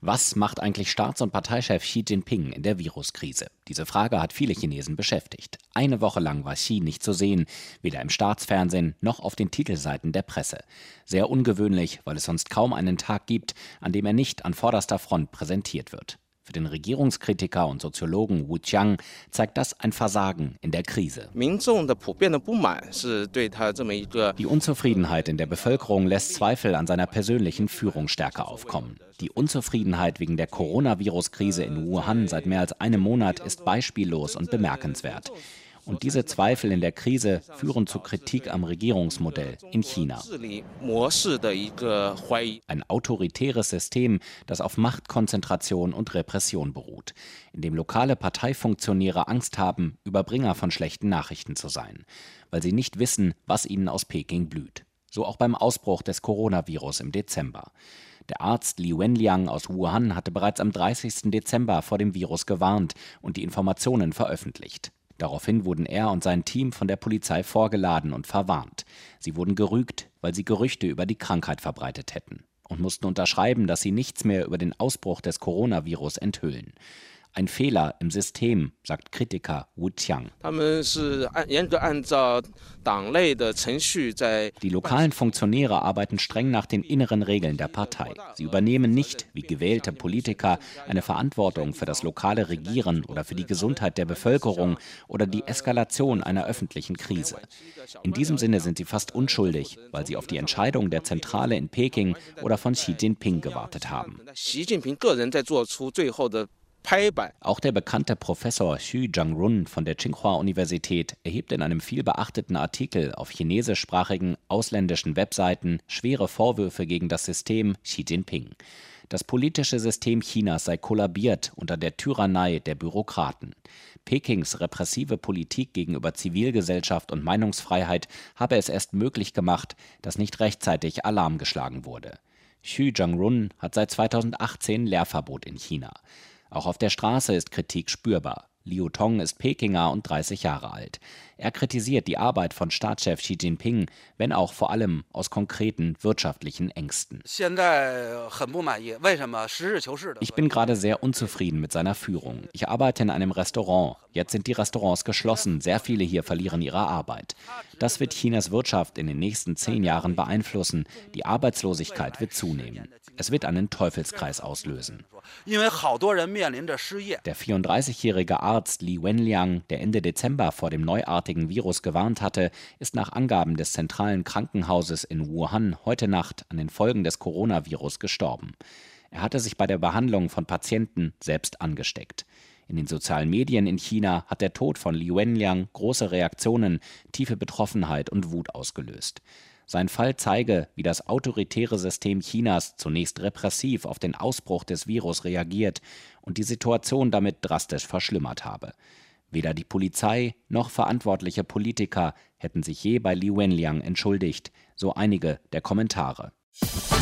Was macht eigentlich Staats- und Parteichef Xi Jinping in der Viruskrise? Diese Frage hat viele Chinesen beschäftigt. Eine Woche lang war Xi nicht zu sehen, weder im Staatsfernsehen noch auf den Titelseiten der Presse. Sehr ungewöhnlich, weil es sonst kaum einen Tag gibt, an dem er nicht an vorderster Front präsentiert wird. Für den Regierungskritiker und Soziologen Wu Qiang zeigt das ein Versagen in der Krise. Die Unzufriedenheit in der Bevölkerung lässt Zweifel an seiner persönlichen Führungsstärke aufkommen. Die Unzufriedenheit wegen der Coronavirus-Krise in Wuhan seit mehr als einem Monat ist beispiellos und bemerkenswert. Und diese Zweifel in der Krise führen zu Kritik am Regierungsmodell in China. Ein autoritäres System, das auf Machtkonzentration und Repression beruht, in dem lokale Parteifunktionäre Angst haben, Überbringer von schlechten Nachrichten zu sein, weil sie nicht wissen, was ihnen aus Peking blüht. So auch beim Ausbruch des Coronavirus im Dezember. Der Arzt Li Wenliang aus Wuhan hatte bereits am 30. Dezember vor dem Virus gewarnt und die Informationen veröffentlicht. Daraufhin wurden er und sein Team von der Polizei vorgeladen und verwarnt. Sie wurden gerügt, weil sie Gerüchte über die Krankheit verbreitet hätten und mussten unterschreiben, dass sie nichts mehr über den Ausbruch des Coronavirus enthüllen. Ein Fehler im System, sagt Kritiker Wu Qiang. Die lokalen Funktionäre arbeiten streng nach den inneren Regeln der Partei. Sie übernehmen nicht, wie gewählte Politiker, eine Verantwortung für das lokale Regieren oder für die Gesundheit der Bevölkerung oder die Eskalation einer öffentlichen Krise. In diesem Sinne sind sie fast unschuldig, weil sie auf die Entscheidung der Zentrale in Peking oder von Xi Jinping gewartet haben. Auch der bekannte Professor Xu Zhangrun von der Tsinghua-Universität erhebt in einem vielbeachteten Artikel auf chinesischsprachigen ausländischen Webseiten schwere Vorwürfe gegen das System Xi Jinping. Das politische System Chinas sei kollabiert unter der Tyrannei der Bürokraten. Pekings repressive Politik gegenüber Zivilgesellschaft und Meinungsfreiheit habe es erst möglich gemacht, dass nicht rechtzeitig Alarm geschlagen wurde. Xu Zhangrun hat seit 2018 Lehrverbot in China. Auch auf der Straße ist Kritik spürbar. Liu Tong ist Pekinger und 30 Jahre alt. Er kritisiert die Arbeit von Staatschef Xi Jinping, wenn auch vor allem aus konkreten wirtschaftlichen Ängsten. Ich bin gerade sehr unzufrieden mit seiner Führung. Ich arbeite in einem Restaurant. Jetzt sind die Restaurants geschlossen. Sehr viele hier verlieren ihre Arbeit. Das wird Chinas Wirtschaft in den nächsten 10 Jahren beeinflussen. Die Arbeitslosigkeit wird zunehmen. Es wird einen Teufelskreis auslösen. Der 34-jährige Arzt Li Wenliang, der Ende Dezember vor dem neuartigen Virus gewarnt hatte, ist nach Angaben des zentralen Krankenhauses in Wuhan heute Nacht an den Folgen des Coronavirus gestorben. Er hatte sich bei der Behandlung von Patienten selbst angesteckt. In den sozialen Medien in China hat der Tod von Li Wenliang große Reaktionen, tiefe Betroffenheit und Wut ausgelöst. Sein Fall zeige, wie das autoritäre System Chinas zunächst repressiv auf den Ausbruch des Virus reagiert und die Situation damit drastisch verschlimmert habe. Weder die Polizei noch verantwortliche Politiker hätten sich je bei Li Wenliang entschuldigt, so einige der Kommentare.